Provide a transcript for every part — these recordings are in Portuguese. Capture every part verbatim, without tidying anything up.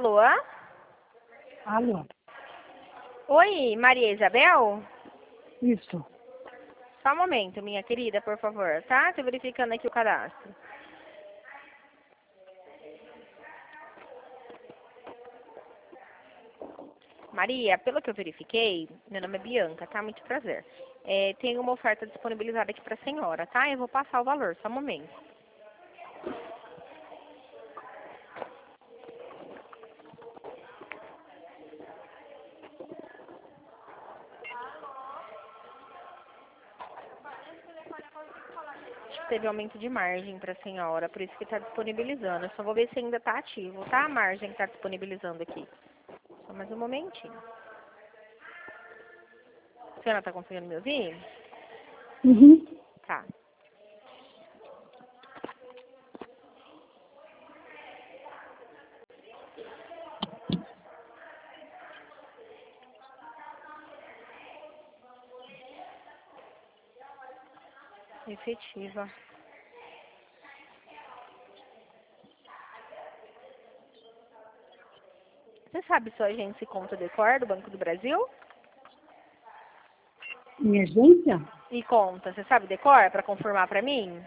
Alô? Alô? Oi, Maria Isabel? Isso. Só um momento, minha querida, por favor, tá? Tô verificando aqui o cadastro. Maria, pelo que eu verifiquei, meu nome é Bianca, tá? Muito prazer. É, tem uma oferta disponibilizada aqui pra senhora, tá? Eu vou passar o valor, só um momento. Teve aumento de margem para a senhora, por isso que está disponibilizando. Eu só vou ver se ainda está ativo, tá? A margem que está disponibilizando aqui. Só mais um momentinho. A senhora está conseguindo me ouvir? Uhum. Tá. Efetiva. Você sabe sua agência e conta decor do Banco do Brasil? Minha agência? E conta, você sabe decor para confirmar para mim?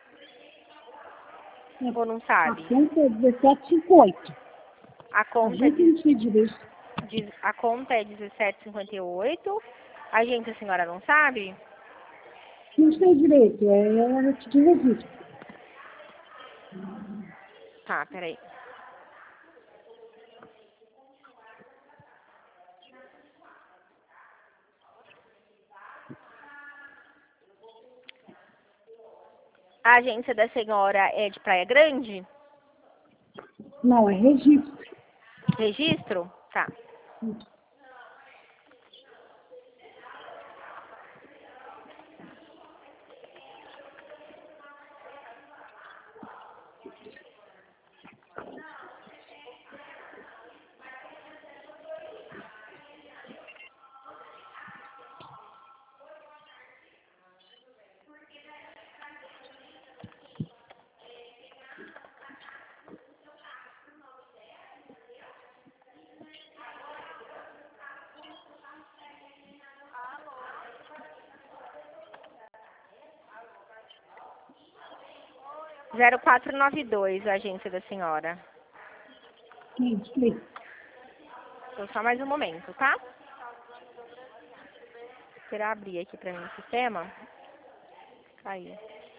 Ou não sabe? A conta é dezessete cinquenta e oito. A A conta é gente de, não sei direito. de- a conta é dezessete cinquenta e oito. A agência a senhora não sabe? Não sei direito, é de registro. Tá, peraí. A agência da senhora é de Praia Grande? Não, é registro. Registro? Tá. zero quatro nove dois, a agência da senhora. Sim, explica. Então, só mais um momento, tá? Esperar abrir aqui pra mim o sistema. Caiu.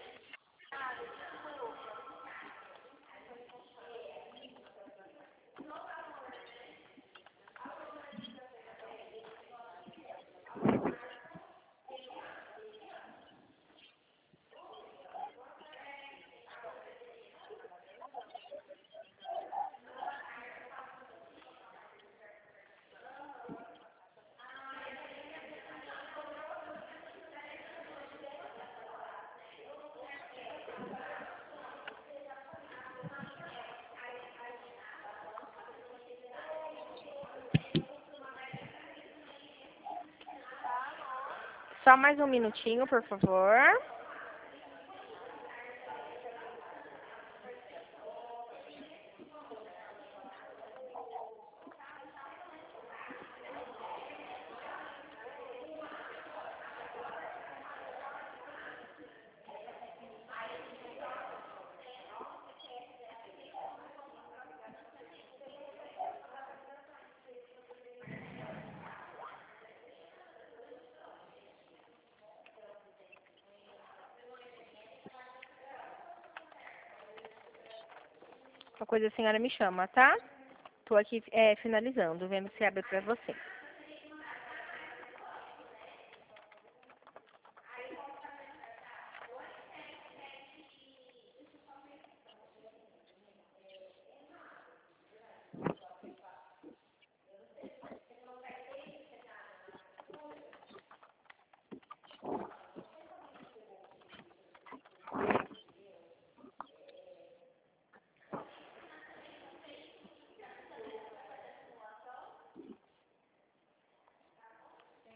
Só mais um minutinho, por favor. Qualquer coisa a senhora me chama, tá? Tô aqui é, finalizando, vendo se abre pra você.